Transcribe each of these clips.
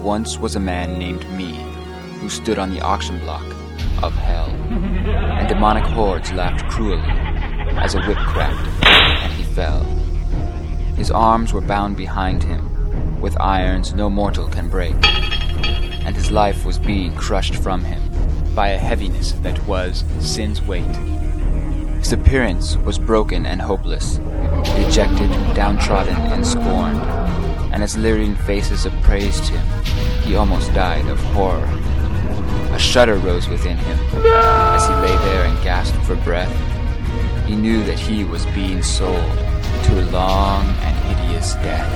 once was a man named Me, who stood on the auction block of hell, and demonic hordes laughed cruelly as a whip cracked, and he fell. His arms were bound behind him with irons no mortal can break, and his life was being crushed from him by a heaviness that was sin's weight. His appearance was broken and hopeless, dejected, downtrodden, and scorned, and as leering faces appraised him, he almost died of horror. A shudder rose within him as he lay there and gasped for breath. He knew that he was being sold to a long and hideous death.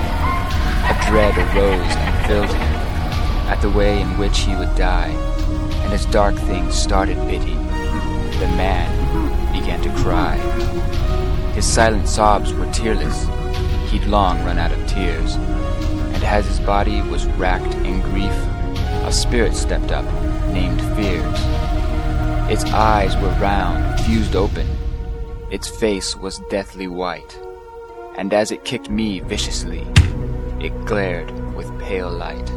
A dread arose and filled him at the way in which he would die, and as dark things started bidding, the man began to cry. His silent sobs were tearless. He'd long run out of tears, and as his body was racked in grief, a spirit stepped up, named Fears. Its eyes were round, fused open. Its face was deathly white, and as it kicked me viciously, it glared with pale light.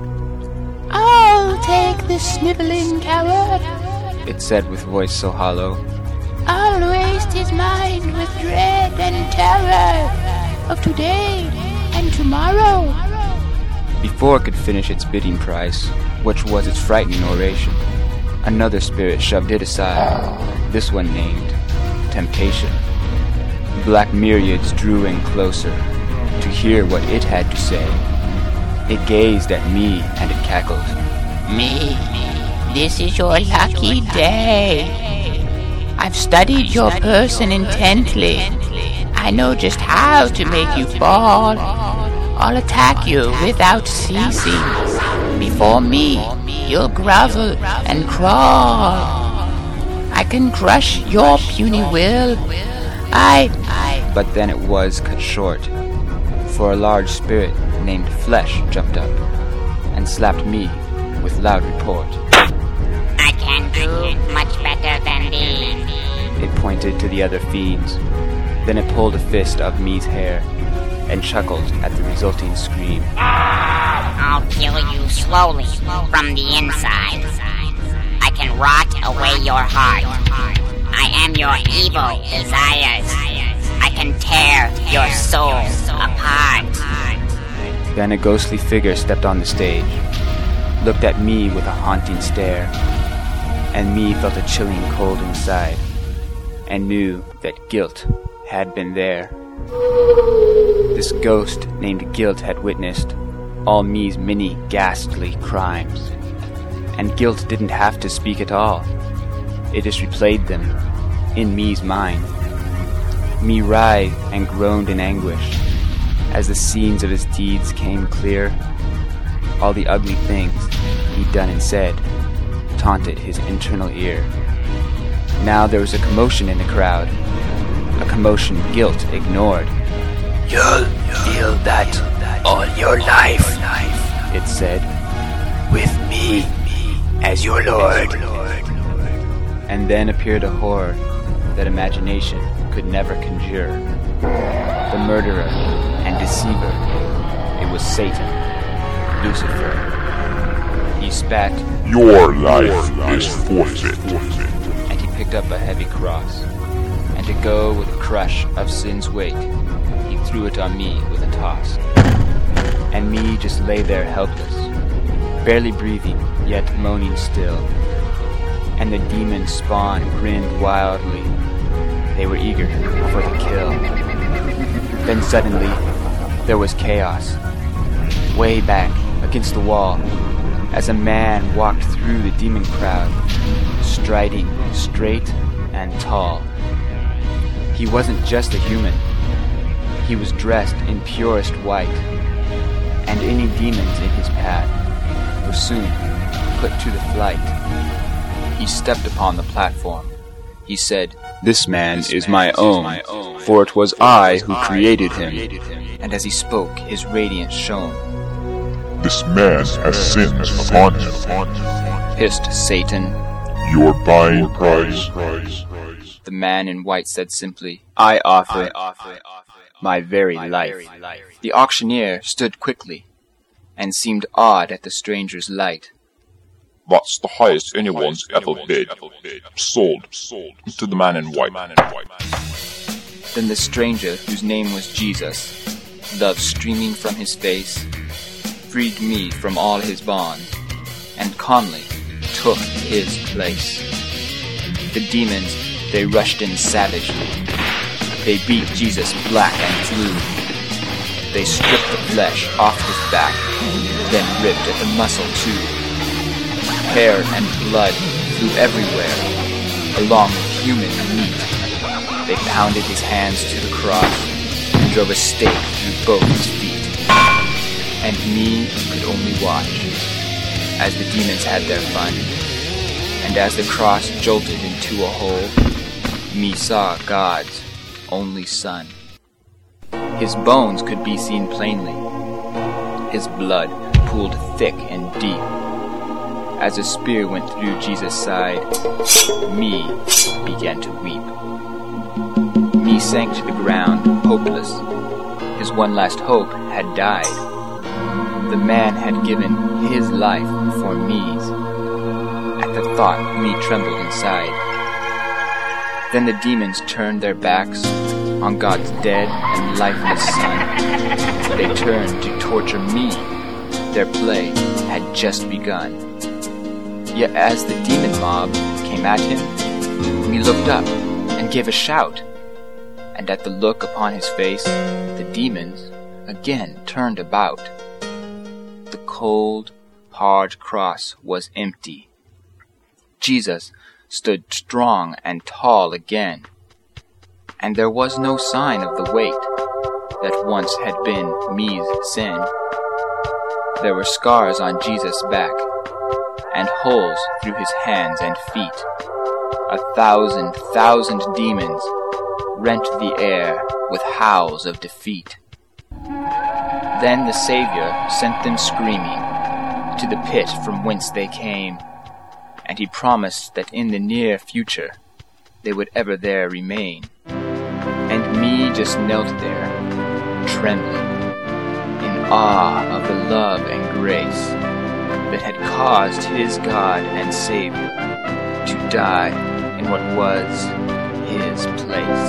"I'll take this sniveling coward," it said with voice so hollow. "I'll waste his mind with dread and terror of today and tomorrow." Before it could finish its bidding price, which was its frightening oration, another spirit shoved it aside, this one named Temptation. Black myriads drew in closer to hear what it had to say. It gazed at me and it cackled. "Me, this is your lucky day. I've studied your person intently. I know just how to make you fall. I'll attack you without ceasing. Before me, you'll grovel and crawl. I can crush your puny will. But then it was cut short, for a large spirit named Flesh jumped up and slapped me with loud report. "I can do much better than these." It pointed to the other fiends. Then it pulled a fist of me's hair and chuckled at the resulting scream. "I'll kill you slowly from the inside. I can rot away your heart. I am your evil desires. I can tear your soul apart." Then a ghostly figure stepped on the stage, looked at me with a haunting stare, and me felt a chilling cold inside, and knew that guilt had been there. This ghost named Guilt had witnessed all me's many ghastly crimes, and guilt didn't have to speak at all. It just replayed them in me's mind. Me writhed and groaned in anguish as the scenes of his deeds came clear. All the ugly things he'd done and said taunted his internal ear. Now there was a commotion in the crowd, a commotion Guilt ignored. "You'll feel that all your life," it said, "with me as your lord." And then appeared a horror that imagination could never conjure. The murderer and deceiver. It was Satan, Lucifer. He spat, "Your life is forfeit." And he picked up a heavy cross. And to go with a crush of sin's weight, he threw it on me with a toss. And me just lay there helpless, barely breathing, yet moaning still. And the demon spawn grinned wildly. They were eager for the kill. Then suddenly, there was chaos. Way back against the wall, as a man walked through the demon crowd, striding straight and tall. He wasn't just a human. He was dressed in purest white, and any demons in his path were soon put to the flight. He stepped upon the platform. He said, "This man is my own, for it was I who created him." And as he spoke, his radiance shone. "This man has sins upon him," hissed Satan. "Your buying price." The man in white said simply, "I offer my very life." The auctioneer stood quickly. and seemed awed at the stranger's light. That's the highest anyone's ever bid. Sold to the man in white. Then the stranger, whose name was Jesus, love streaming from his face, freed me from all his bonds, and calmly took his place. The demons, they rushed in savagely. They beat Jesus black and blue. They stripped the flesh off his back, then ripped at the muscle too. Hair and blood flew everywhere, along with human meat. They pounded his hands to the cross, and drove a stake through both his feet. And me could only watch, as the demons had their fun, and as the cross jolted into a hole, me saw God's only Son. His bones could be seen plainly. His blood pooled thick and deep. As a spear went through Jesus' side, me began to weep. Me sank to the ground, hopeless. His one last hope had died. The man had given his life for me's. At the thought, me trembled inside. Then the demons turned their backs on God's dead and lifeless Son. They turned to torture me. Their play had just begun. Yet as the demon mob came at him, me looked up and gave a shout. And at the look upon his face, the demons again turned about. The cold, hard cross was empty. Jesus stood strong and tall again, and there was no sign of the weight that once had been me's sin. There were scars on Jesus' back, and holes through his hands and feet. 1,000 demons rent the air with howls of defeat. Then the Savior sent them screaming to the pit from whence they came, and he promised that in the near future they would ever there remain. And me just knelt there, trembling, in awe of the love and grace that had caused his God and Savior to die in what was his place.